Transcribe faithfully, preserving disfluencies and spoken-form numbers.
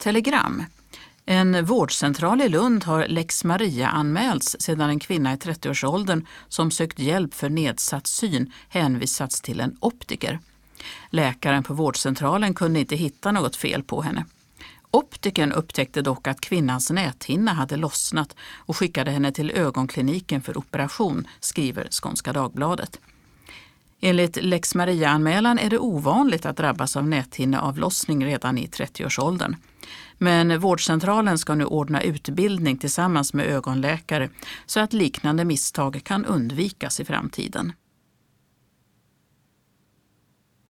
Telegram. En vårdcentral i Lund har Lex Maria anmälts sedan en kvinna i trettioårsåldern som sökt hjälp för nedsatt syn hänvisats till en optiker. Läkaren på vårdcentralen kunde inte hitta något fel på henne. Optikern upptäckte dock att kvinnans näthinna hade lossnat och skickade henne till ögonkliniken för operation, skriver Skånska Dagbladet. Enligt Lex Maria-anmälan är det ovanligt att drabbas av näthinneavlossning redan i trettioårsåldern. Men vårdcentralen ska nu ordna utbildning tillsammans med ögonläkare så att liknande misstag kan undvikas i framtiden.